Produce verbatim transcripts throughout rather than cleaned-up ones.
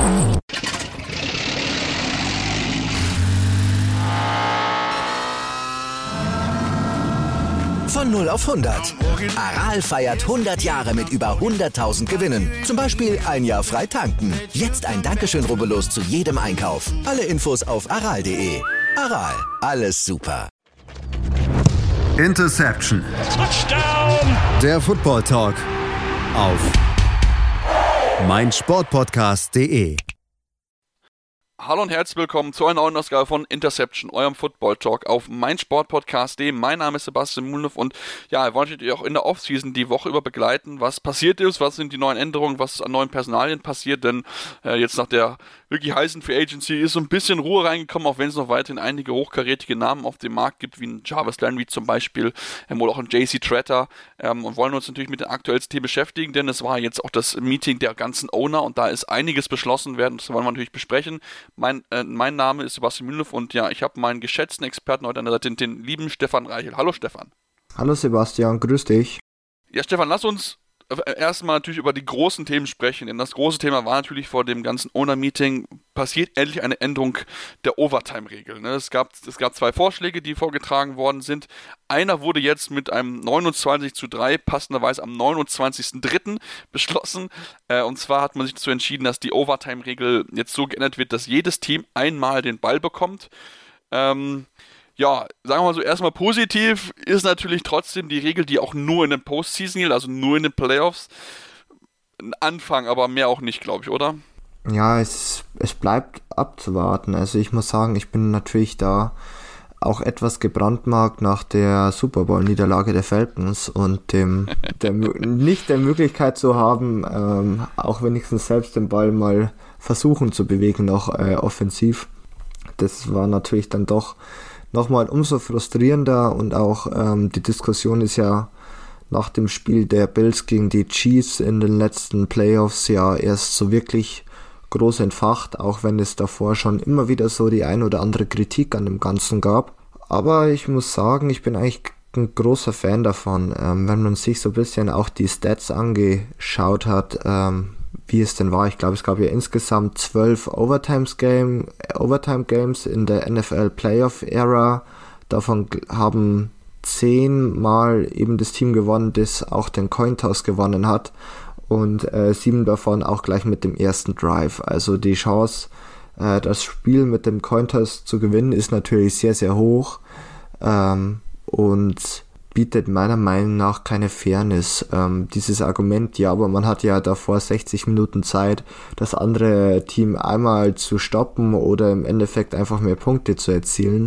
Von null auf hundert. Aral feiert hundert Jahre mit über hunderttausend Gewinnen. Zum Beispiel ein Jahr frei tanken. Jetzt ein Dankeschön, rubbellos zu jedem Einkauf. Alle Infos auf aral punkt de. Aral, alles super. Interception. Touchdown. Der Football Talk auf meinsportpodcast punkt de. Hallo und herzlich willkommen zu einer neuen Ausgabe von Interception, eurem Football Talk auf meinsportpodcast punkt de. Mein Name ist Sebastian Mühlenhoff und ja, ihr wolltet ihr auch in der Offseason die Woche über begleiten, was passiert ist, was sind die neuen Änderungen, was ist an neuen Personalien passiert, denn äh, jetzt nach der wirklich heißen Free Agency ist so ein bisschen Ruhe reingekommen, auch wenn es noch weiterhin einige hochkarätige Namen auf dem Markt gibt, wie ein Jarvis Landry zum Beispiel, ähm, oder auch ein J C Tretter, ähm, und wollen uns natürlich mit den aktuellsten Themen beschäftigen, denn es war jetzt auch das Meeting der ganzen Owner und da ist einiges beschlossen werden, das wollen wir natürlich besprechen. Mein, äh, mein Name ist Sebastian Mühlenhoff und ja, ich habe meinen geschätzten Experten heute an der Seite, den, den lieben Stefan Reichel. Hallo Stefan. Hallo Sebastian, grüß dich. Ja Stefan, lass uns erstmal natürlich über die großen Themen sprechen, denn das große Thema war natürlich vor dem ganzen Owner-Meeting, passiert endlich eine Änderung der Overtime-Regel. Ne? Es gab, es gab zwei Vorschläge, die vorgetragen worden sind. Einer wurde jetzt mit einem neunundzwanzig zu drei passenderweise am neunundzwanzigsten dritten beschlossen. Äh, und zwar hat man sich dazu entschieden, dass die Overtime-Regel jetzt so geändert wird, dass jedes Team einmal den Ball bekommt. Ähm, Ja, sagen wir mal so, erstmal positiv ist natürlich trotzdem die Regel, die auch nur in den Postseason gilt, also nur in den Playoffs. Ein Anfang, aber mehr auch nicht, glaube ich, oder? Ja, es, es bleibt abzuwarten. Also ich muss sagen, ich bin natürlich da auch etwas gebrandmarkt nach der Super Bowl-Niederlage der Falcons und dem der, nicht der Möglichkeit zu haben, ähm, auch wenigstens selbst den Ball mal versuchen zu bewegen, noch äh, offensiv. Das war natürlich dann doch nochmal umso frustrierender und auch ähm, die Diskussion ist ja nach dem Spiel der Bills gegen die Chiefs in den letzten Playoffs ja erst so wirklich groß entfacht, auch wenn es davor schon immer wieder so die ein oder andere Kritik an dem Ganzen gab. Aber ich muss sagen, ich bin eigentlich ein großer Fan davon, ähm, wenn man sich so ein bisschen auch die Stats angeschaut hat, ähm, wie es denn war. Ich glaube, es gab ja insgesamt zwölf Overtime-Game, Overtime-Games in der N F L Playoff-Ära. Davon haben zehn Mal eben das Team gewonnen, das auch den Cointoss gewonnen hat. Und äh, sieben davon auch gleich mit dem ersten Drive. Also die Chance, äh, das Spiel mit dem Cointoss zu gewinnen, ist natürlich sehr, sehr hoch. Ähm, und bietet meiner Meinung nach keine Fairness. Ähm, dieses Argument, ja, aber man hat ja davor sechzig Minuten Zeit, das andere Team einmal zu stoppen oder im Endeffekt einfach mehr Punkte zu erzielen,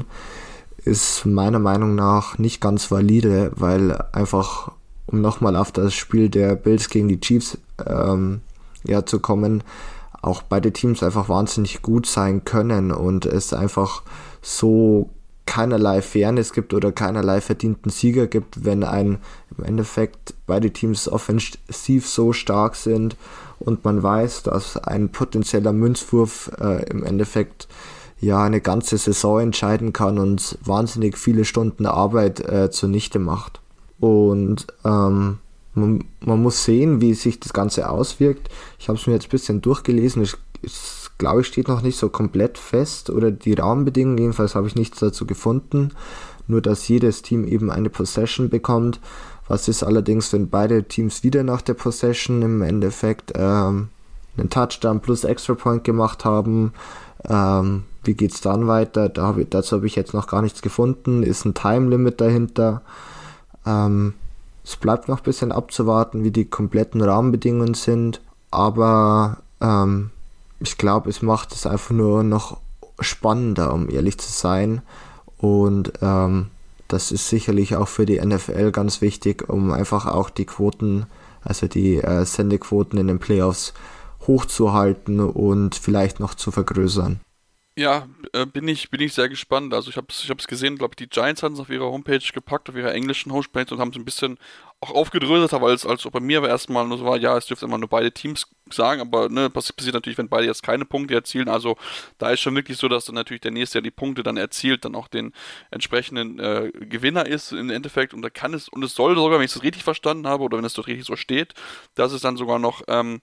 ist meiner Meinung nach nicht ganz valide, weil einfach, um nochmal auf das Spiel der Bills gegen die Chiefs ähm, ja, zu kommen, auch beide Teams einfach wahnsinnig gut sein können und es einfach so keinerlei Fairness gibt oder keinerlei verdienten Sieger gibt, wenn ein im Endeffekt beide Teams offensiv so stark sind und man weiß, dass ein potenzieller Münzwurf äh, im Endeffekt ja eine ganze Saison entscheiden kann und wahnsinnig viele Stunden Arbeit äh, zunichte macht. Und ähm, man, man muss sehen, wie sich das Ganze auswirkt. Ich habe es mir jetzt ein bisschen durchgelesen. Ich, ich glaube ich, steht noch nicht so komplett fest oder die Rahmenbedingungen, jedenfalls habe ich nichts dazu gefunden, nur dass jedes Team eben eine Possession bekommt. Was ist allerdings, wenn beide Teams wieder nach der Possession im Endeffekt ähm, einen Touchdown plus Extra Point gemacht haben? Ähm, wie geht's dann weiter? Da hab ich, dazu habe ich jetzt noch gar nichts gefunden. Ist ein Time Limit dahinter? Ähm, es bleibt noch ein bisschen abzuwarten, wie die kompletten Rahmenbedingungen sind, aber ähm, ich glaube, es macht es einfach nur noch spannender, um ehrlich zu sein. Und ähm, das ist sicherlich auch für die N F L ganz wichtig, um einfach auch die Quoten, also die äh, Sendequoten in den Playoffs hochzuhalten und vielleicht noch zu vergrößern. Ja, äh, bin ich bin ich sehr gespannt. Also ich habe es ich hab's gesehen, glaube ich, die Giants hatten es auf ihrer Homepage gepackt, auf ihrer englischen Homepage und haben es ein bisschen auch aufgedröselt, aber als, als bei mir aber erstmal nur so war, ja, es dürfte immer nur beide Teams sagen, aber ne, passiert, passiert natürlich, wenn beide jetzt keine Punkte erzielen, also da ist schon wirklich so, dass dann natürlich der Nächste, der die Punkte dann erzielt, dann auch den entsprechenden äh, Gewinner ist im Endeffekt und da kann es, und es soll sogar, wenn ich das richtig verstanden habe oder wenn es dort richtig so steht, dass es dann sogar noch ähm,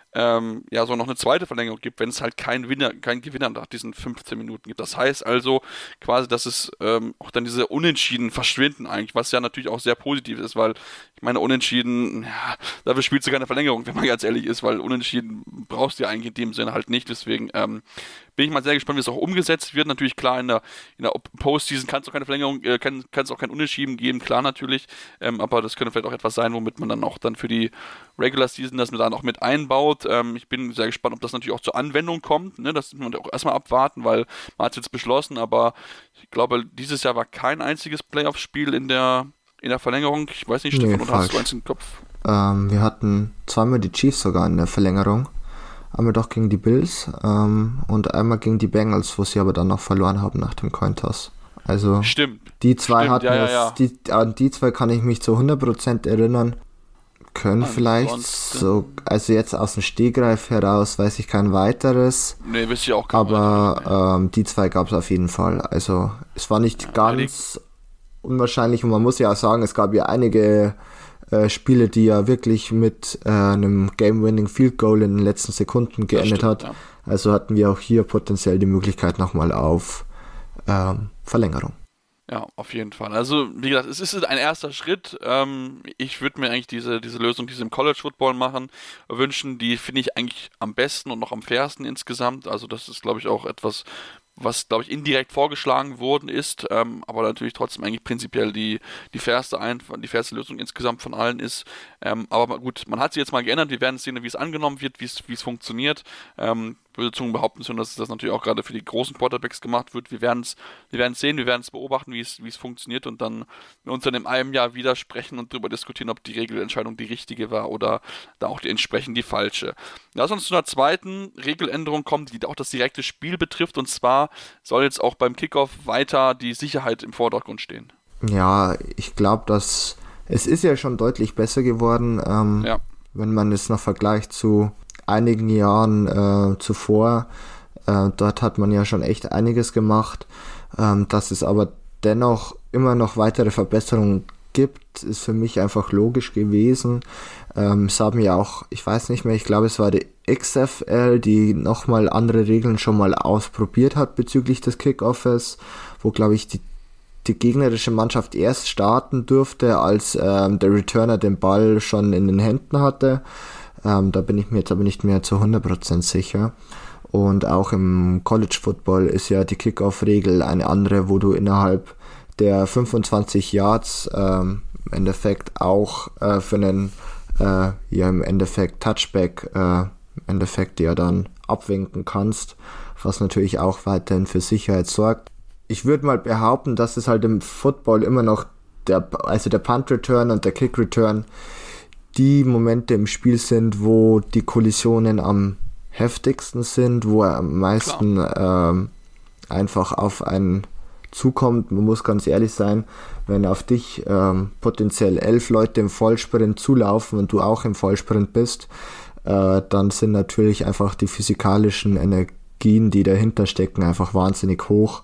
ähm, ja so noch eine zweite Verlängerung gibt, wenn es halt keinen Gewinner, keinen Gewinner nach diesen fünfzehn Minuten gibt. Das heißt also quasi, dass es ähm, auch dann diese Unentschieden verschwinden eigentlich, was ja natürlich auch sehr positiv ist, weil ich meine Unentschieden, ja, dafür spielst du keine Verlängerung, wenn man ganz ehrlich ist, weil Unentschieden brauchst du ja eigentlich in dem Sinne halt nicht, deswegen ähm, bin ich mal sehr gespannt, wie es auch umgesetzt wird. Natürlich klar, in der, in der Postseason kann es auch keine Verlängerung, äh, kann es auch kein Unentschieden geben, klar natürlich, ähm, aber das könnte vielleicht auch etwas sein, womit man dann auch dann für die Regular Season das dann auch mit einbaut. Ähm, ich bin sehr gespannt, ob das natürlich auch zur Anwendung kommt, ne? Das muss man auch erstmal abwarten, weil man hat es jetzt beschlossen, aber ich glaube, dieses Jahr war kein einziges Playoff-Spiel in der, in der Verlängerung. Ich weiß nicht, Stefan, nee, oder hast du eins im Kopf? Ähm, wir hatten zweimal die Chiefs sogar in der Verlängerung. Einmal doch gegen die Bills ähm, und einmal gegen die Bengals, wo sie aber dann noch verloren haben nach dem Cointoss. Also Stimmt. die zwei Stimmt, hatten ja, ja, es, ja. Die, an die zwei kann ich mich zu hundert Prozent erinnern. Können Ansonsten- vielleicht so, also jetzt aus dem Stegreif heraus weiß ich kein weiteres, Nee, wisst ihr auch gar aber ähm, die zwei gab es auf jeden Fall. Also es war nicht ganz unwahrscheinlich und man muss ja auch sagen, es gab ja einige äh, Spiele, die ja wirklich mit äh, einem Game-Winning Field Goal in den letzten Sekunden geendet stimmt, hat. ja. Also hatten wir auch hier potenziell die Möglichkeit nochmal auf ähm, Verlängerung. Ja, auf jeden Fall. Also, wie gesagt, es ist ein erster Schritt. Ähm, ich würde mir eigentlich diese, diese Lösung, die sie im College Football machen, wünschen. Die finde ich eigentlich am besten und noch am fairsten insgesamt. Also, das ist, glaube ich, auch etwas, was, glaube ich, indirekt vorgeschlagen worden ist, ähm, aber natürlich trotzdem eigentlich prinzipiell die, die fairste Einf- die fairste Lösung insgesamt von allen ist. Ähm, aber mal- gut, man hat sie jetzt mal geändert. Wir werden sehen, wie es angenommen wird, wie es, wie es funktioniert. Ähm, würde Zungen behaupten schon, dass das natürlich auch gerade für die großen Quarterbacks gemacht wird. Wir werden es wir werden es sehen, wir werden es beobachten, wie es, wie es funktioniert und dann uns dann in einem Jahr wieder sprechen und darüber diskutieren, ob die Regelentscheidung die richtige war oder da auch die entsprechend die falsche. Lass uns zu einer zweiten Regeländerung kommen, die auch das direkte Spiel betrifft, und zwar soll jetzt auch beim Kickoff weiter die Sicherheit im Vordergrund stehen. Ja, ich glaube, dass es ist ja schon deutlich besser geworden, ähm, Ja. wenn man es noch vergleicht zu einigen Jahren äh, zuvor. Äh, dort hat man ja schon echt einiges gemacht. Ähm, dass es aber dennoch immer noch weitere Verbesserungen gibt, ist für mich einfach logisch gewesen. Ähm, es haben ja auch, ich weiß nicht mehr, ich glaube es war die X F L, die nochmal andere Regeln schon mal ausprobiert hat bezüglich des Kickoffes, wo glaube ich die die gegnerische Mannschaft erst starten durfte, als ähm, der Returner den Ball schon in den Händen hatte. Ähm, da bin ich mir jetzt aber nicht mehr zu hundert Prozent sicher. Und auch im College Football ist ja die Kickoff-Regel eine andere, wo du innerhalb der fünfundzwanzig Yards ähm, im Endeffekt auch äh, für einen äh, ja im Endeffekt Touchback äh, im Endeffekt ja dann abwinken kannst, was natürlich auch weiterhin für Sicherheit sorgt. Ich würde mal behaupten, dass es halt im Football immer noch der, also der Punt-Return und der Kick-Return die Momente im Spiel sind, wo die Kollisionen am heftigsten sind, wo er am meisten ähm, einfach auf einen zukommt. Man muss ganz ehrlich sein, wenn auf dich ähm, potenziell elf Leute im Vollsprint zulaufen und du auch im Vollsprint bist, äh, dann sind natürlich einfach die physikalischen Energien, die dahinter stecken, einfach wahnsinnig hoch.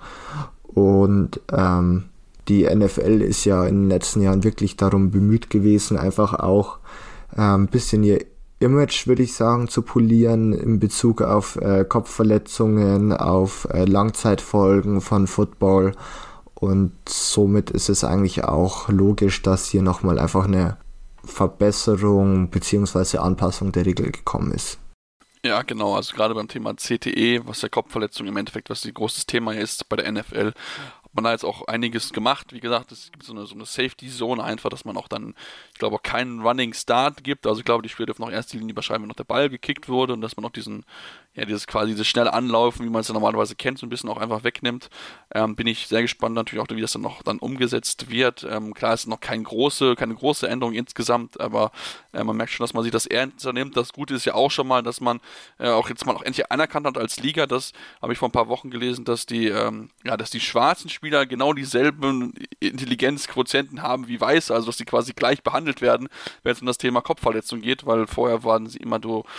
Und ähm, die N F L ist ja in den letzten Jahren wirklich darum bemüht gewesen, einfach auch äh, ein bisschen ihr Image, würde ich sagen, zu polieren in Bezug auf äh, Kopfverletzungen, auf äh, Langzeitfolgen von Football. Und somit ist es eigentlich auch logisch, dass hier nochmal einfach eine Verbesserung bzw. Anpassung der Regel gekommen ist. Ja, genau, also gerade beim Thema C T E, was der Kopfverletzung im Endeffekt, was ein großes Thema ist bei der N F L, hat man da jetzt auch einiges gemacht. Wie gesagt, es gibt so eine, so eine Safety-Zone einfach, dass man auch dann, ich glaube, auch keinen Running Start gibt. Also ich glaube, die Spieler dürfen noch erst die Linie überschreiben, wenn noch der Ball gekickt wurde und dass man noch diesen, ja, dieses quasi dieses schnelle Anlaufen, wie man es ja normalerweise kennt, so ein bisschen auch einfach wegnimmt. Ähm, bin ich sehr gespannt natürlich auch, wie das dann noch dann umgesetzt wird. Ähm, klar, es ist noch kein große, keine große Änderung insgesamt, aber äh, man merkt schon, dass man sich das ernster nimmt. Das Gute ist ja auch schon mal, dass man äh, auch jetzt mal auch endlich anerkannt hat als Liga. Das habe ich vor ein paar Wochen gelesen, dass die, ähm, ja, dass die schwarzen Spieler genau dieselben Intelligenzquotienten haben wie Weiße, also dass sie quasi gleich behandelt werden, wenn es um das Thema Kopfverletzung geht, weil vorher waren sie immer so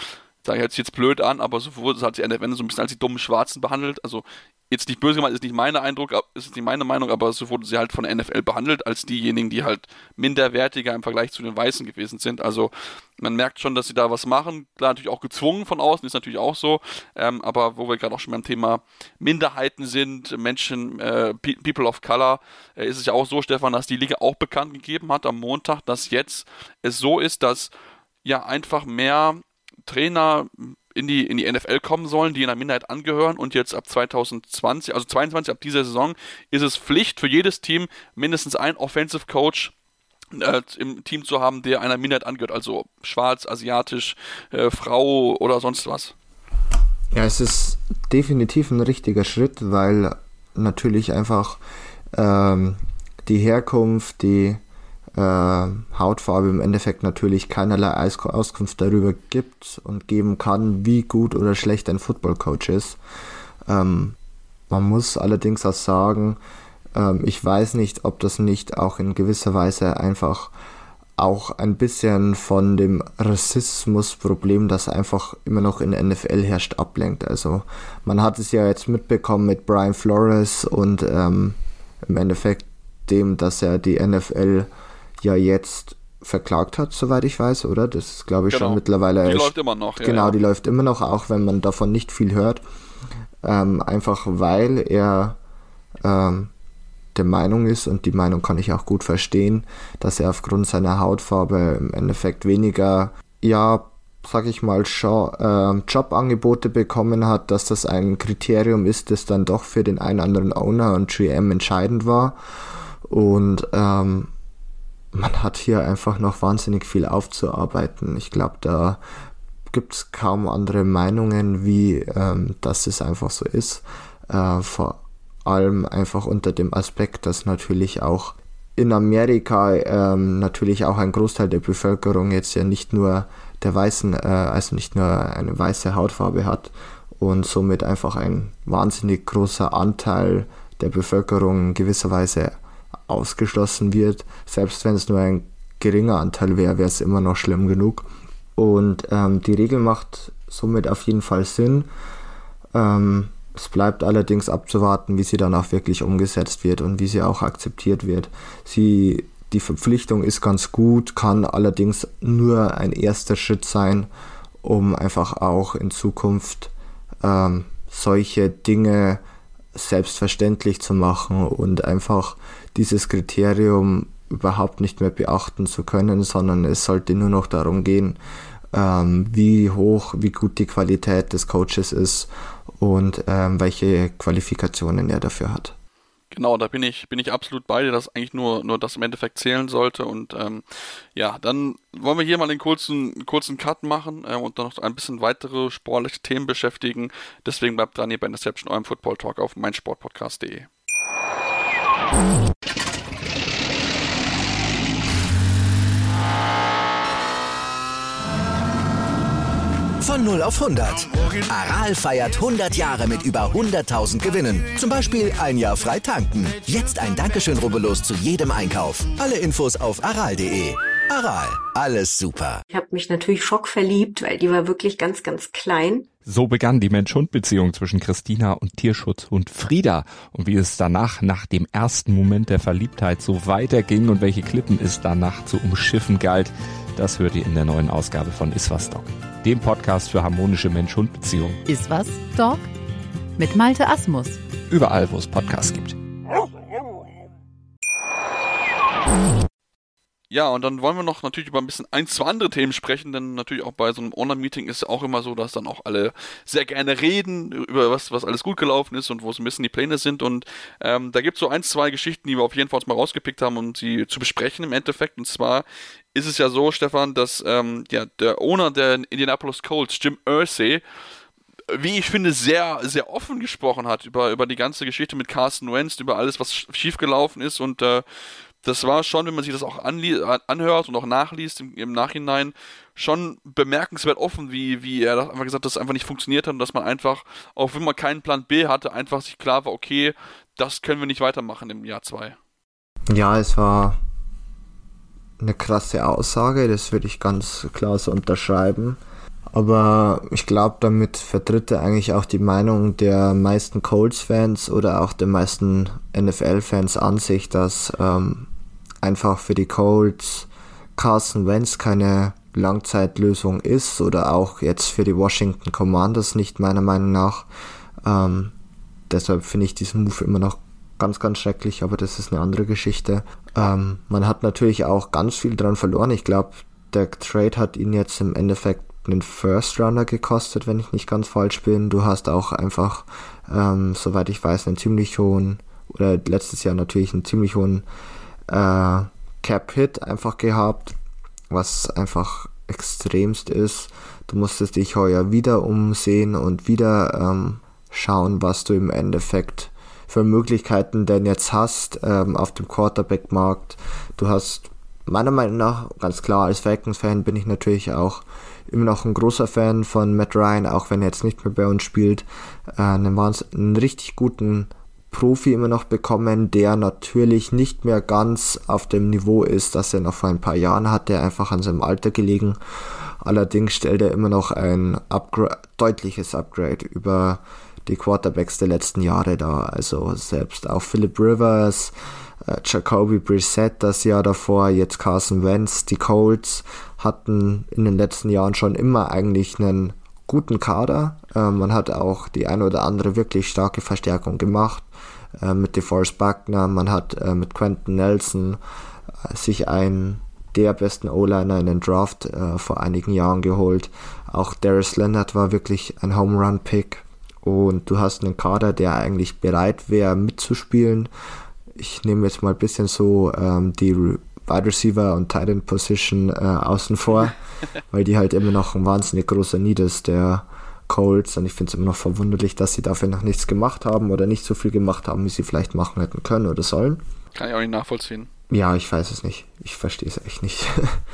da hört sich jetzt blöd an, aber so wurde es halt die N F L so ein bisschen als die dummen Schwarzen behandelt. Also jetzt nicht böse gemeint, ist nicht mein Eindruck, ist nicht meine Meinung, aber so wurde sie halt von der N F L behandelt, als diejenigen, die halt minderwertiger im Vergleich zu den Weißen gewesen sind. Also man merkt schon, dass sie da was machen. Klar, natürlich auch gezwungen von außen, ist natürlich auch so. Ähm, aber wo wir gerade auch schon beim Thema Minderheiten sind, Menschen, äh, People of Color, äh, ist es ja auch so, Stefan, dass die Liga auch bekannt gegeben hat am Montag, dass jetzt es so ist, dass ja einfach mehr Trainer in die, in die N F L kommen sollen, die einer Minderheit angehören, und jetzt ab zwanzig zwanzig, also zweiundzwanzig, ab dieser Saison, ist es Pflicht für jedes Team, mindestens einen Offensive Coach äh, im Team zu haben, der einer Minderheit angehört, also schwarz, asiatisch, äh, Frau oder sonst was. Ja, es ist definitiv ein richtiger Schritt, weil natürlich einfach ähm, die Herkunft, die Äh, Hautfarbe im Endeffekt natürlich keinerlei Auskunft darüber gibt und geben kann, wie gut oder schlecht ein Football-Coach ist. Ähm, man muss allerdings auch sagen, ähm, ich weiß nicht, ob das nicht auch in gewisser Weise einfach auch ein bisschen von dem Rassismusproblem, das einfach immer noch in der N F L herrscht, ablenkt. Also man hat es ja jetzt mitbekommen mit Brian Flores und ähm, im Endeffekt dem, dass er die N F L ja jetzt verklagt hat, soweit ich weiß, oder? Das ist, glaube ich, genau. schon mittlerweile... Die läuft immer noch. Ja, genau, ja. die läuft immer noch, auch wenn man davon nicht viel hört. Ähm, einfach weil er ähm, der Meinung ist, und die Meinung kann ich auch gut verstehen, dass er aufgrund seiner Hautfarbe im Endeffekt weniger, ja, sag ich mal, äh, Jobangebote bekommen hat, dass das ein Kriterium ist, das dann doch für den einen anderen Owner und G M entscheidend war. Und ähm, man hat hier einfach noch wahnsinnig viel aufzuarbeiten. Ich glaube, da gibt es kaum andere Meinungen, wie ähm, dass es einfach so ist. Äh, vor allem einfach unter dem Aspekt, dass natürlich auch in Amerika ähm, natürlich auch ein Großteil der Bevölkerung jetzt ja nicht nur der weißen, äh, also nicht nur eine weiße Hautfarbe hat und somit einfach ein wahnsinnig großer Anteil der Bevölkerung in gewisser Weise ausgeschlossen wird. Selbst wenn es nur ein geringer Anteil wäre, wäre es immer noch schlimm genug. Und ähm, die Regel macht somit auf jeden Fall Sinn. Ähm, es bleibt allerdings abzuwarten, wie sie dann auch wirklich umgesetzt wird und wie sie auch akzeptiert wird. Sie, die Verpflichtung ist ganz gut, kann allerdings nur ein erster Schritt sein, um einfach auch in Zukunft ähm, solche Dinge selbstverständlich zu machen und einfach dieses Kriterium überhaupt nicht mehr beachten zu können, sondern es sollte nur noch darum gehen, ähm, wie hoch, wie gut die Qualität des Coaches ist und ähm, welche Qualifikationen er dafür hat. Genau, da bin ich, bin ich absolut bei dir, dass eigentlich nur, nur das im Endeffekt zählen sollte. Und ähm, ja, dann wollen wir hier mal den kurzen, kurzen Cut machen äh, und dann noch ein bisschen weitere sportliche Themen beschäftigen. Deswegen bleibt dran hier bei Interception, eurem Football Talk auf meinsportpodcast punkt de. Von null auf hundert. Aral feiert hundert Jahre mit über hunderttausend Gewinnen. Zum Beispiel ein Jahr frei tanken. Jetzt ein Dankeschön, rubbellos zu jedem Einkauf. Alle Infos auf aral punkt de. Aral, alles super. Ich habe mich natürlich schockverliebt, weil die war wirklich ganz, ganz klein. So begann die Mensch-Hund-Beziehung zwischen Christina und Tierschutzhund Frieda. Und wie es danach, nach dem ersten Moment der Verliebtheit, so weiterging und welche Klippen es danach zu umschiffen galt, das hört ihr in der neuen Ausgabe von Iswas Dog, dem Podcast für harmonische Mensch-Hund-Beziehungen. Iswas Dog mit Malte Asmus. Überall, wo es Podcasts gibt. Ja, und dann wollen wir noch natürlich über ein bisschen ein, zwei andere Themen sprechen, denn natürlich auch bei so einem Owner-Meeting ist es auch immer so, dass dann auch alle sehr gerne reden über was, was alles gut gelaufen ist und wo so ein bisschen die Pläne sind. Und ähm, da gibt es so ein, zwei Geschichten, die wir auf jeden Fall uns mal rausgepickt haben, um sie zu besprechen im Endeffekt. Und zwar ist es ja so, Stefan, dass ähm, ja, der Owner der Indianapolis Colts, Jim Irsay, wie ich finde, sehr, sehr offen gesprochen hat über, über die ganze Geschichte mit Carson Wentz, über alles, was schiefgelaufen ist. Und äh, das war schon, wenn man sich das auch anli- anhört und auch nachliest im, im Nachhinein, schon bemerkenswert offen, wie, wie er einfach gesagt hat, dass es einfach nicht funktioniert hat und dass man einfach, auch wenn man keinen Plan B hatte, einfach sich klar war, okay, das können wir nicht weitermachen im Jahr zwei. Ja, es war eine krasse Aussage, das würde ich ganz klar so unterschreiben. Aber ich glaube, damit vertritt er eigentlich auch die Meinung der meisten Colts-Fans oder auch der meisten N F L-Fans an sich, dass ähm, einfach für die Colts Carson Wentz keine Langzeitlösung ist oder auch jetzt für die Washington Commanders nicht, meiner Meinung nach. Ähm, deshalb finde ich diesen Move immer noch ganz, ganz schrecklich, aber das ist eine andere Geschichte. Ähm, man hat natürlich auch ganz viel dran verloren. Ich glaube, der Trade hat ihn jetzt im Endeffekt einen First Runner gekostet, wenn ich nicht ganz falsch bin. Du hast auch einfach, ähm, soweit ich weiß, einen ziemlich hohen, oder letztes Jahr natürlich einen ziemlich hohen äh, Cap-Hit einfach gehabt, was einfach extremst ist. Du musstest dich heuer wieder umsehen und wieder ähm, schauen, was du im Endeffekt für Möglichkeiten denn jetzt hast ähm, auf dem Quarterback-Markt. Du hast meiner Meinung nach, ganz klar, als Falcons-Fan bin ich natürlich auch immer noch ein großer Fan von Matt Ryan, auch wenn er jetzt nicht mehr bei uns spielt, äh, einen, einen richtig guten Profi immer noch bekommen, der natürlich nicht mehr ganz auf dem Niveau ist, das er noch vor ein paar Jahren hatte, einfach an seinem Alter gelegen. Allerdings stellt er immer noch ein Upgra- deutliches Upgrade über die Quarterbacks der letzten Jahre da. Also selbst auch Philip Rivers, äh, Jacoby Brissett das Jahr davor, jetzt Carson Wentz. Die Colts hatten in den letzten Jahren schon immer eigentlich einen guten Kader. Äh, man hat auch die eine oder andere wirklich starke Verstärkung gemacht äh, mit DeForest Buckner. Man hat äh, mit Quentin Nelson äh, sich einen der besten O-Liner in den Draft äh, vor einigen Jahren geholt. Auch Darius Leonard war wirklich ein Home-Run-Pick. Und du hast einen Kader, der eigentlich bereit wäre mitzuspielen. Ich nehme jetzt mal ein bisschen so ähm, die Wide Receiver und Tight End Position äh, außen vor, weil die halt immer noch ein wahnsinnig großer Need ist, der Colts. Und ich finde es immer noch verwunderlich, dass sie dafür noch nichts gemacht haben oder nicht so viel gemacht haben, wie sie vielleicht machen hätten können oder sollen. Kann ich auch nicht nachvollziehen. Ja, ich weiß es nicht. Ich verstehe es echt nicht.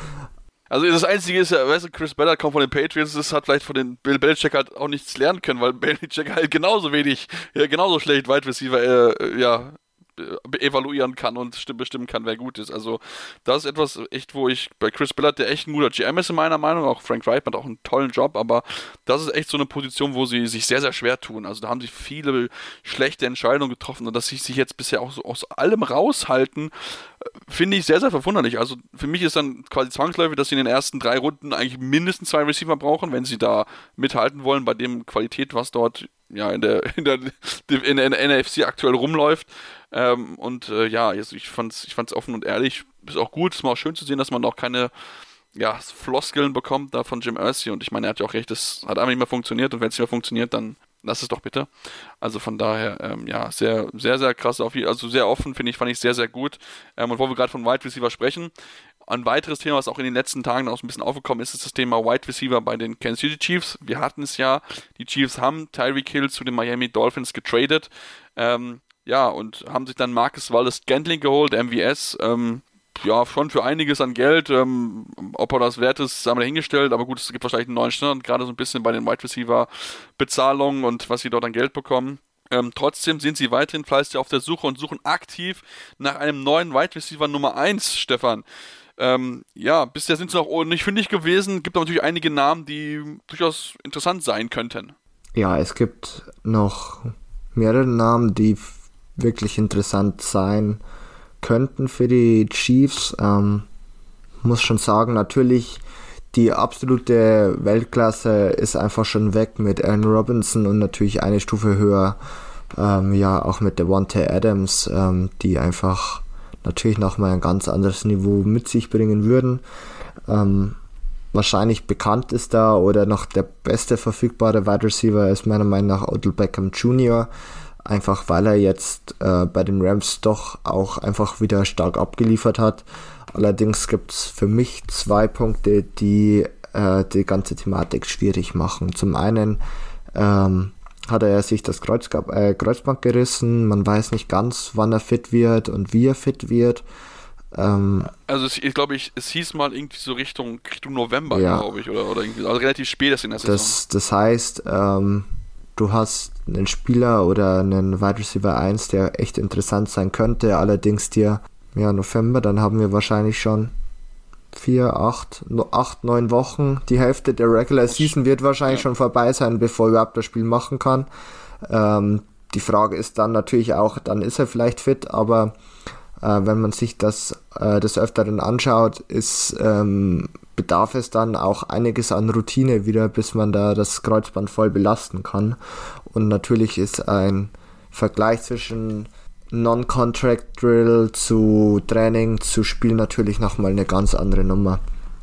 Also das Einzige ist ja, weißt du, Chris Ballard kommt von den Patriots, das hat vielleicht von den Bill Belichick halt auch nichts lernen können, weil Belichick halt genauso wenig, ja, genauso schlecht Wide Receiver, äh, ja, evaluieren kann und bestimmen kann, wer gut ist. Also das ist etwas echt, wo ich bei Chris Ballard, der echt ein guter G M ist in meiner Meinung, auch Frank Reich hat auch einen tollen Job, aber das ist echt so eine Position, wo sie sich sehr, sehr schwer tun. Also da haben sie viele schlechte Entscheidungen getroffen und dass sie sich jetzt bisher auch so aus allem raushalten, finde ich sehr, sehr verwunderlich. Also für mich ist dann quasi zwangsläufig, dass sie in den ersten drei Runden eigentlich mindestens zwei Receiver brauchen, wenn sie da mithalten wollen bei dem Qualität, was dort ja in der in der, in der N F C aktuell rumläuft. Ähm, und äh, ja, also ich fand's, ich fand's offen und ehrlich, ist auch gut, ist mal auch schön zu sehen, dass man auch keine ja, Floskeln bekommt da von Jim Irsay, und ich meine, er hat ja auch recht, das hat einfach nicht mehr funktioniert, und wenn es nicht mehr funktioniert, dann lass es doch bitte. Also von daher, ähm, ja, sehr, sehr, sehr krass, auf, also sehr offen, finde ich, fand ich sehr, sehr gut. Ähm, und wo wir gerade von Wide Receiver sprechen, ein weiteres Thema, was auch in den letzten Tagen auch so ein bisschen aufgekommen ist, ist das Thema Wide Receiver bei den Kansas City Chiefs. Wir hatten es ja, die Chiefs haben Tyreek Hill zu den Miami Dolphins getradet, ähm, ja, und haben sich dann Marcus Valdes-Scantling geholt, M V S, ähm, ja, schon für einiges an Geld, ähm, ob er das wert ist, haben wir dahingestellt, aber gut, es gibt wahrscheinlich einen neuen Standard, gerade so ein bisschen bei den Wide Receiver Bezahlungen und was sie dort an Geld bekommen. Ähm, trotzdem sind sie weiterhin fleißig auf der Suche und suchen aktiv nach einem neuen Wide Receiver Nummer eins, Stefan. Ähm, ja, bisher sind sie noch nicht fündig gewesen, gibt aber natürlich einige Namen, die durchaus interessant sein könnten. Ja, es gibt noch mehrere Namen, die wirklich interessant sein könnten für die Chiefs. Ähm, muss schon sagen, natürlich die absolute Weltklasse ist einfach schon weg mit Allen Robinson und natürlich eine Stufe höher, ähm, ja, auch mit Davante Adams, ähm, die einfach natürlich nochmal ein ganz anderes Niveau mit sich bringen würden. Ähm, wahrscheinlich bekannt ist da oder noch der beste verfügbare Wide Receiver ist meiner Meinung nach Odell Beckham Junior, einfach weil er jetzt äh, bei den Rams doch auch einfach wieder stark abgeliefert hat. Allerdings gibt es für mich zwei Punkte, die äh, die ganze Thematik schwierig machen. Zum einen ähm, hat er sich das Kreuzgab, äh, Kreuzband gerissen, man weiß nicht ganz, wann er fit wird und wie er fit wird. Ähm, also es, ich glaube, ich, es hieß mal irgendwie so Richtung, Richtung November, ja. glaube ich, oder, oder irgendwie, also relativ spät ist in der Saison. Das, das heißt, ähm, du hast einen Spieler oder einen Wide Receiver eins, der echt interessant sein könnte, allerdings dir, ja, November, dann haben wir wahrscheinlich schon vier, acht, acht, neun Wochen. Die Hälfte der Regular Season wird wahrscheinlich ja. schon vorbei sein, bevor er überhaupt das Spiel machen kann. Ähm, die Frage ist dann natürlich auch, dann ist er vielleicht fit, aber äh, wenn man sich das äh, des Öfteren anschaut, ist, ähm, bedarf es dann auch einiges an Routine wieder, bis man da das Kreuzband voll belasten kann. Und natürlich ist ein Vergleich zwischen Non-Contract-Drill zu Training zu Spiel natürlich nochmal eine ganz andere Nummer.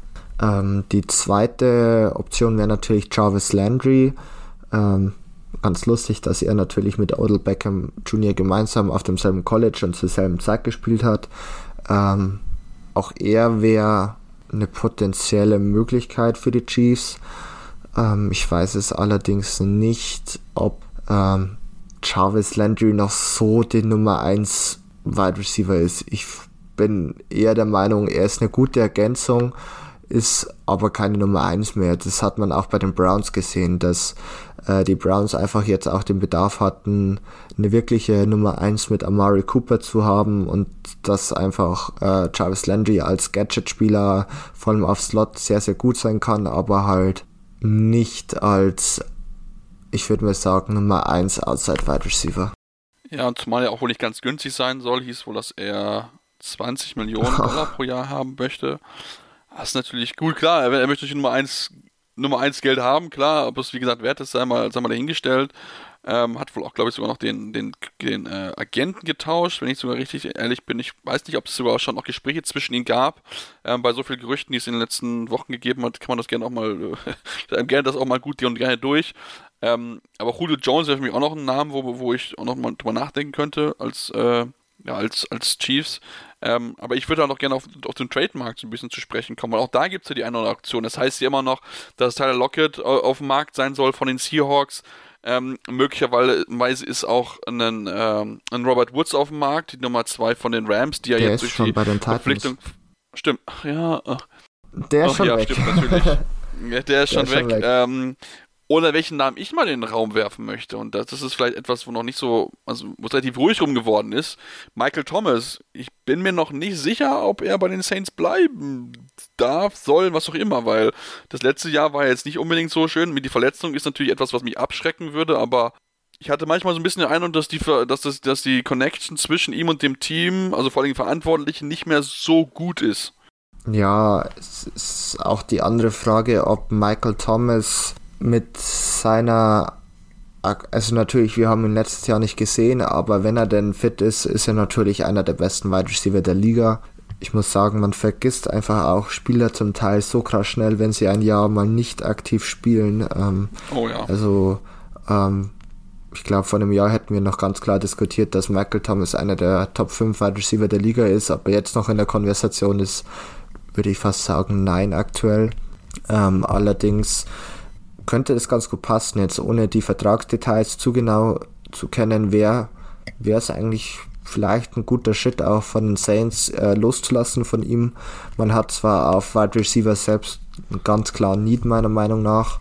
Ähm, die zweite Option wäre natürlich Jarvis Landry. Ähm, ganz lustig, dass er natürlich mit Odell Beckham Junior gemeinsam auf demselben College und zur selben Zeit gespielt hat. Ähm, auch er wäre eine potenzielle Möglichkeit für die Chiefs. Ähm, ich weiß es allerdings nicht, ob ähm, Jarvis Landry noch so die Nummer eins Wide Receiver ist. Ich bin eher der Meinung, er ist eine gute Ergänzung, ist aber keine Nummer eins mehr. Das hat man auch bei den Browns gesehen, dass äh, die Browns einfach jetzt auch den Bedarf hatten, eine wirkliche Nummer eins mit Amari Cooper zu haben und dass einfach äh, Jarvis Landry als Gadget-Spieler vor allem auf Slot sehr, sehr gut sein kann, aber halt nicht als, ich würde mal sagen, Nummer eins Outside Wide Receiver. Ja, und zumal er auch wohl nicht ganz günstig sein soll, hieß wohl, dass er zwanzig Millionen Dollar pro Jahr haben möchte. Das ist natürlich gut, klar, er, er möchte natürlich Nummer eins, Nummer eins Geld haben, klar, ob es wie gesagt wert ist, sei mal, sei mal dahingestellt. Ähm, hat wohl auch, glaube ich, sogar noch den, den, den äh, Agenten getauscht, wenn ich sogar richtig ehrlich bin. Ich weiß nicht, ob es sogar schon noch Gespräche zwischen ihnen gab. Ähm, bei so vielen Gerüchten, die es in den letzten Wochen gegeben hat, kann man das gerne auch mal, äh, gerne das auch mal gut und gerne durch. Ähm, aber Julio Jones wäre für mich auch noch ein Name, wo, wo ich auch noch mal drüber nachdenken könnte, als, äh, ja, als, als Chiefs. Ähm, aber ich würde auch noch gerne auf, auf den Trademarkt so ein bisschen zu sprechen kommen, weil auch da gibt es ja die eine oder andere Aktion. Das heißt ja immer noch, dass Tyler Lockett auf dem Markt sein soll von den Seahawks. Ähm, möglicherweise ist auch ein, ähm, ein Robert Woods auf dem Markt, die Nummer zwei von den Rams, die ja der jetzt ist durch schon die bei den Verpflichtung... Stimmt, ach, ja. Ach. Der ist ach, schon ja, weg. Stimmt, natürlich. Ja, der ist, der schon, ist weg. schon weg. Ähm, oder welchen Namen ich mal in den Raum werfen möchte. Und das, das ist vielleicht etwas, wo noch nicht so, also wo es relativ ruhig rum geworden ist. Michael Thomas. Ich bin mir noch nicht sicher, ob er bei den Saints bleiben darf, soll, was auch immer, weil das letzte Jahr war jetzt nicht unbedingt so schön. Die Verletzung ist natürlich etwas, was mich abschrecken würde, aber ich hatte manchmal so ein bisschen den Eindruck, dass die, dass das, dass die Connection zwischen ihm und dem Team, also vor allem Verantwortlichen, nicht mehr so gut ist. Ja, es ist auch die andere Frage, ob Michael Thomas mit seiner, also natürlich, wir haben ihn letztes Jahr nicht gesehen, aber wenn er denn fit ist, ist er natürlich einer der besten Wide Receiver der Liga. Ich muss sagen, man vergisst einfach auch Spieler zum Teil so krass schnell, wenn sie ein Jahr mal nicht aktiv spielen. Ähm, oh ja. Also, ähm, ich glaube, vor einem Jahr hätten wir noch ganz klar diskutiert, dass Michael Thomas einer der Top fünf Wide Receiver der Liga ist, aber jetzt noch in der Konversation ist, würde ich fast sagen, nein aktuell. Ähm, allerdings könnte das ganz gut passen, jetzt ohne die Vertragsdetails zu genau zu kennen, wäre es eigentlich vielleicht ein guter Schritt auch von den Saints äh, loszulassen von ihm. Man hat zwar auf Wide Receiver selbst einen ganz klaren Need meiner Meinung nach,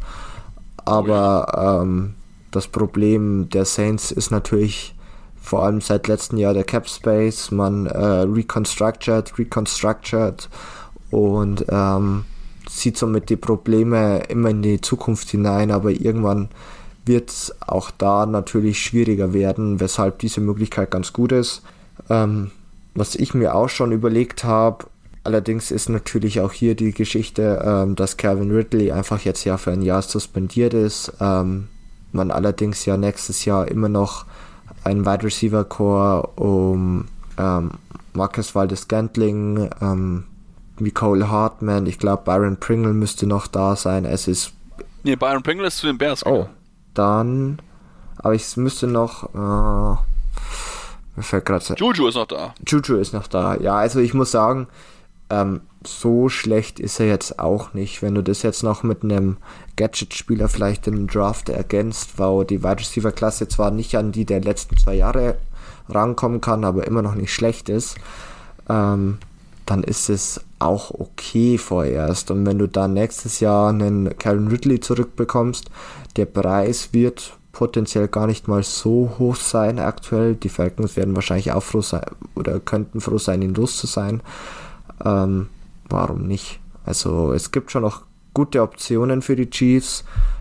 aber ähm, das Problem der Saints ist natürlich vor allem seit letztem Jahr der Cap Space. Man äh, reconstructed, reconstructed und ähm, sieht somit die Probleme immer in die Zukunft hinein, aber irgendwann wird es auch da natürlich schwieriger werden, weshalb diese Möglichkeit ganz gut ist. Ähm, was ich mir auch schon überlegt habe, allerdings ist natürlich auch hier die Geschichte, ähm, dass Calvin Ridley einfach jetzt ja für ein Jahr suspendiert ist. Ähm, man allerdings ja nächstes Jahr immer noch einen Wide Receiver Core um ähm, Marcus Valdes-Scantling, ähm, Mecole Hardman, ich glaube Byron Pringle müsste noch da sein. Es ist. Nee, Byron Pringle ist zu den Bears. Oh, dann. Aber es müsste noch. Äh, mir fällt gerade. Juju ist noch da. Juju ist noch da. Ja, also ich muss sagen, ähm, so schlecht ist er jetzt auch nicht. Wenn du das jetzt noch mit einem Gadget-Spieler vielleicht im Draft ergänzt, wo die Wide Receiver-Klasse zwar nicht an die der letzten zwei Jahre rankommen kann, aber immer noch nicht schlecht ist, ähm, dann ist es auch okay vorerst. Und wenn du dann nächstes Jahr einen Calvin Ridley zurückbekommst, der Preis wird potenziell gar nicht mal so hoch sein aktuell. Die Falcons werden wahrscheinlich auch froh sein oder könnten froh sein, ihn los zu sein. Ähm, warum nicht? Also es gibt schon noch gute Optionen für die Chiefs.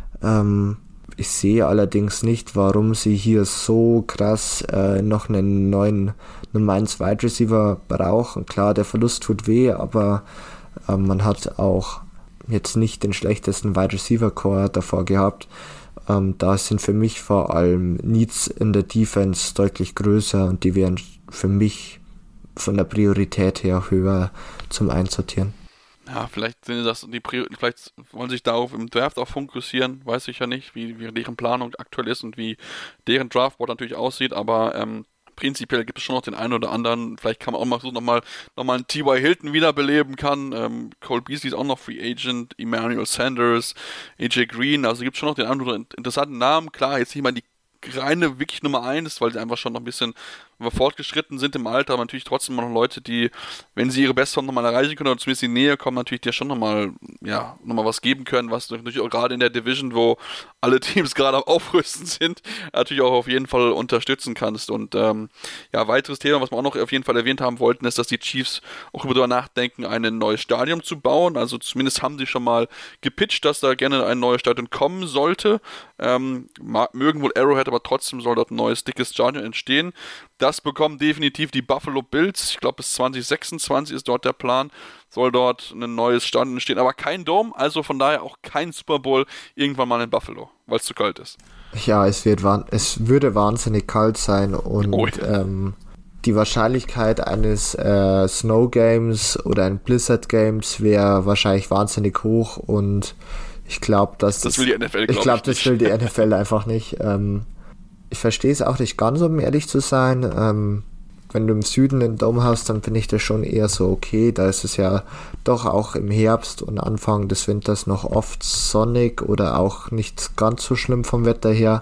Ähm, ich sehe allerdings nicht, warum sie hier so krass äh, noch einen neuen Nummer eins Wide Receiver brauchen. Klar, der Verlust tut weh, aber äh, man hat auch jetzt nicht den schlechtesten Wide Receiver Core davor gehabt. Ähm, da sind für mich vor allem Needs in der Defense deutlich größer und die wären für mich von der Priorität her höher zum Einsortieren. Ja, vielleicht sind das die Prior- vielleicht wollen sich darauf im Draft auch fokussieren, weiß ich ja nicht, wie, wie deren Planung aktuell ist und wie deren Draftboard natürlich aussieht, aber ähm, prinzipiell gibt es schon noch den einen oder anderen, vielleicht kann man auch mal so nochmal noch mal einen T Y Hilton wiederbeleben kann, ähm, Cole Beasley ist auch noch Free Agent, Emmanuel Sanders, A J Green, also gibt es schon noch den einen oder anderen interessanten Namen, klar, jetzt nicht mal die reine wirklich Nummer eins, weil sie einfach schon noch ein bisschen fortgeschritten sind im Alter, aber natürlich trotzdem noch Leute, die, wenn sie ihre Bestform nochmal erreichen können oder zumindest in die Nähe kommen, natürlich dir schon nochmal, ja, nochmal was geben können, was natürlich auch gerade in der Division, wo alle Teams gerade am Aufrüsten sind, natürlich auch auf jeden Fall unterstützen kannst. Und ähm, ja, weiteres Thema, was wir auch noch auf jeden Fall erwähnt haben wollten, ist, dass die Chiefs auch darüber nachdenken, ein neues Stadion zu bauen. Also zumindest haben sie schon mal gepitcht, dass da gerne ein neues Stadion kommen sollte. Ähm, mögen wohl Arrowhead, aber trotzdem soll dort ein neues, dickes Stadion entstehen. Das bekommen definitiv die Buffalo Bills. Ich glaube, bis zwanzig sechsundzwanzig ist dort der Plan. Soll dort ein neues Stadion entstehen. Aber kein Dome, also von daher auch kein Super Bowl irgendwann mal in Buffalo, weil es zu kalt ist. Ja, es, wird, es würde wahnsinnig kalt sein und oh ja. ähm, die Wahrscheinlichkeit eines äh, Snow Games oder ein Blizzard Games wäre wahrscheinlich wahnsinnig hoch und ich glaube, dass das, das will die N F L, glaub ich glaube, das will die N F L einfach nicht. Ähm, ich verstehe es auch nicht ganz, um ehrlich zu sein. Ähm, wenn du im Süden einen Dome hast, dann finde ich das schon eher so okay. Da ist es ja doch auch im Herbst und Anfang des Winters noch oft sonnig oder auch nicht ganz so schlimm vom Wetter her.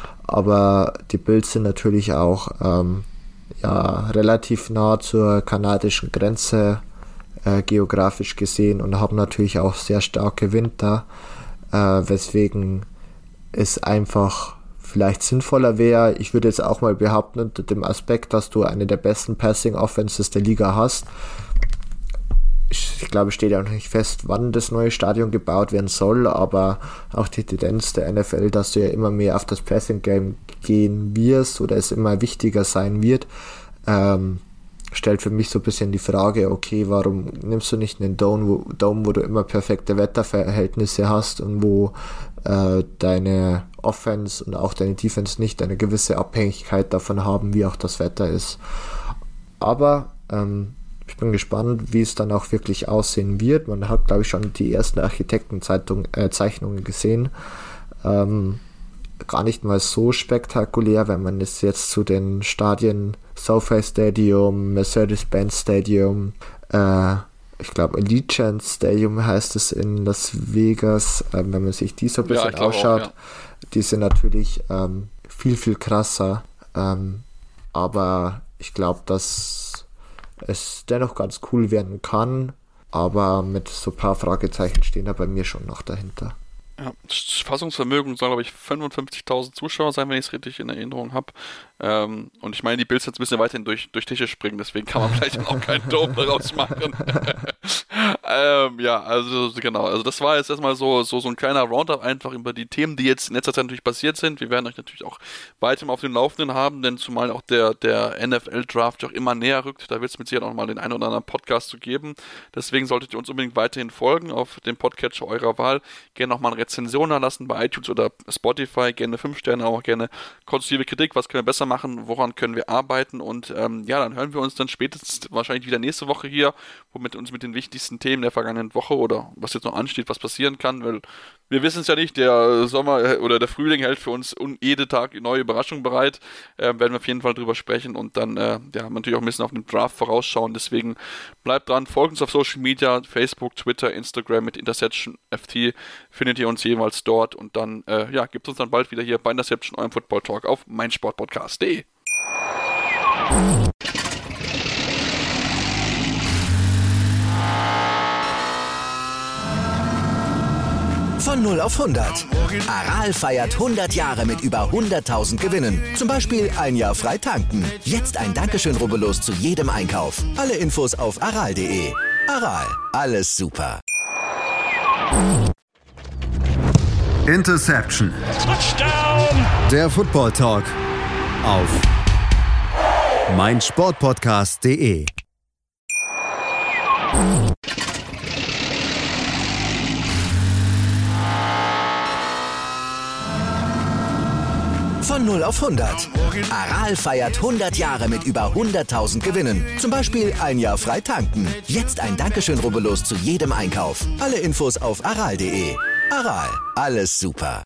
Aber die Bills sind natürlich auch ähm, ja, relativ nah zur kanadischen Grenze äh, geografisch gesehen und haben natürlich auch sehr starke Winter, äh, weswegen es einfach vielleicht sinnvoller wäre. Ich würde jetzt auch mal behaupten, unter dem Aspekt, dass du eine der besten Passing-Offenses der Liga hast. Ich, ich glaube, es steht ja noch nicht fest, wann das neue Stadion gebaut werden soll, aber auch die Tendenz der N F L, dass du ja immer mehr auf das Passing-Game gehen wirst oder es immer wichtiger sein wird, ähm, stellt für mich so ein bisschen die Frage, okay, warum nimmst du nicht einen Dome, wo, Dome, wo du immer perfekte Wetterverhältnisse hast und wo äh, deine Offense und auch deine Defense nicht eine gewisse Abhängigkeit davon haben, wie auch das Wetter ist. Aber ähm, ich bin gespannt, wie es dann auch wirklich aussehen wird. Man hat, glaube ich, schon die ersten Architektenzeichnungen äh, gesehen. Ähm, gar nicht mal so spektakulär, wenn man es jetzt zu den Stadien SoFi Stadium, Mercedes-Benz Stadium, äh, ich glaube Allegiant Stadium heißt es in Las Vegas, äh, wenn man sich die so ein bisschen ja, ausschaut, auch, ja. Die sind natürlich ähm, viel, viel krasser, ähm, aber ich glaube, dass es dennoch ganz cool werden kann, aber mit so ein paar Fragezeichen stehen da bei mir schon noch dahinter. Ja, das Fassungsvermögen soll, glaube ich, fünfundfünfzigtausend Zuschauer sein, wenn ich es richtig in Erinnerung habe. Ähm, und ich meine, die Bills jetzt ein bisschen weiterhin durch, durch Tische springen, deswegen kann man vielleicht auch keinen Dome daraus machen. ähm, ja, also genau. Also das war jetzt erstmal so, so, so ein kleiner Roundup einfach über die Themen, die jetzt in letzter Zeit natürlich passiert sind. Wir werden euch natürlich auch weiterhin auf dem Laufenden haben, denn zumal auch der, der N F L-Draft auch immer näher rückt, da wird es mit Sicherheit auch mal den einen oder anderen Podcast zu geben. Deswegen solltet ihr uns unbedingt weiterhin folgen auf dem Podcatcher eurer Wahl. Gerne nochmal eine Rezension erlassen bei iTunes oder Spotify, gerne fünf Sterne, auch gerne konstruktive Kritik, was können wir besser machen, woran können wir arbeiten und ähm, ja, dann hören wir uns dann spätestens wahrscheinlich wieder nächste Woche hier, womit uns mit den wichtigsten Themen der vergangenen Woche oder was jetzt noch ansteht, was passieren kann, weil wir wissen es ja nicht, der Sommer oder der Frühling hält für uns jeden Tag neue Überraschungen bereit, äh, werden wir auf jeden Fall drüber sprechen und dann äh, ja, natürlich auch ein bisschen auf den Draft vorausschauen, deswegen bleibt dran, folgt uns auf Social Media, Facebook, Twitter, Instagram mit Interception F T, findet ihr uns jeweils dort und dann äh, ja, gibt es uns dann bald wieder hier bei Interception, eurem Football Talk auf meinsportpodcast punkt de. Von null auf hundert. Aral feiert hundert Jahre mit über hunderttausend Gewinnen. Zum Beispiel ein Jahr frei tanken. Jetzt ein Dankeschön, rubbellos zu jedem Einkauf. Alle Infos auf aral punkt de. Aral, alles super. Interception. Touchdown. Der Football Talk auf meinsportpodcast punkt de. Von null auf hundert. Aral feiert hundert Jahre mit über hunderttausend Gewinnen. Zum Beispiel ein Jahr frei tanken. Jetzt ein Dankeschön, rubbellos zu jedem Einkauf. Alle Infos auf aral punkt de. Aral, alles super.